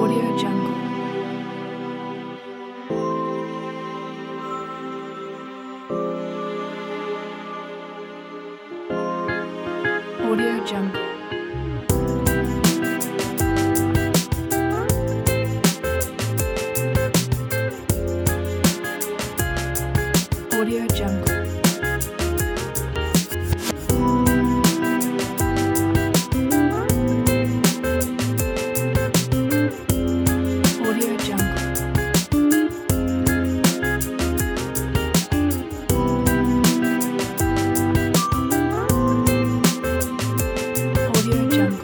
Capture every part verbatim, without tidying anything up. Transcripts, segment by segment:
Audio Jungle. Audio Jungle. Audio Jungle. Audio Jungle. Audio Jungle.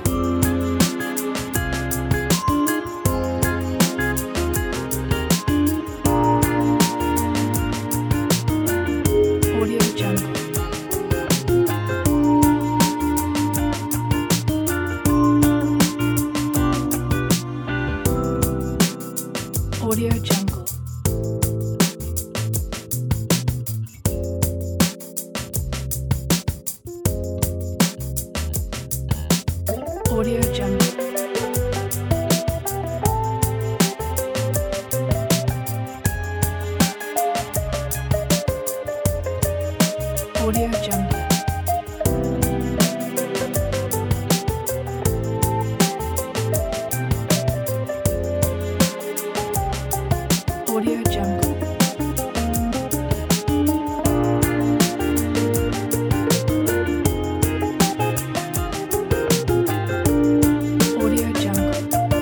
Audio Jungle. Audio Jungle. Audio Jungle. Audio Jungle. Audio Jungle. Audio Jungle.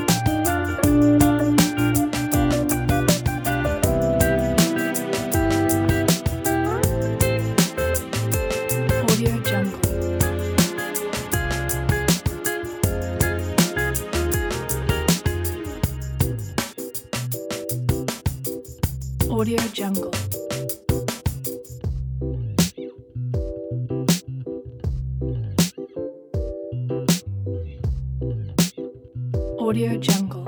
Audio Jungle. Audio Jungle. Audio Jungle.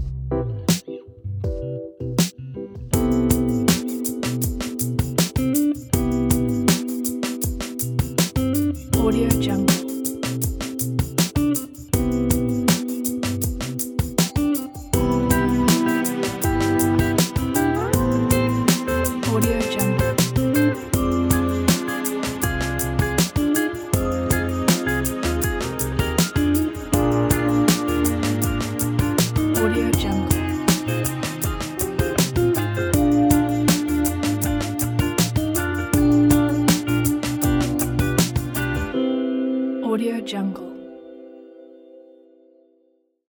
Audio Jungle. Audio Jungle. Audio Jungle.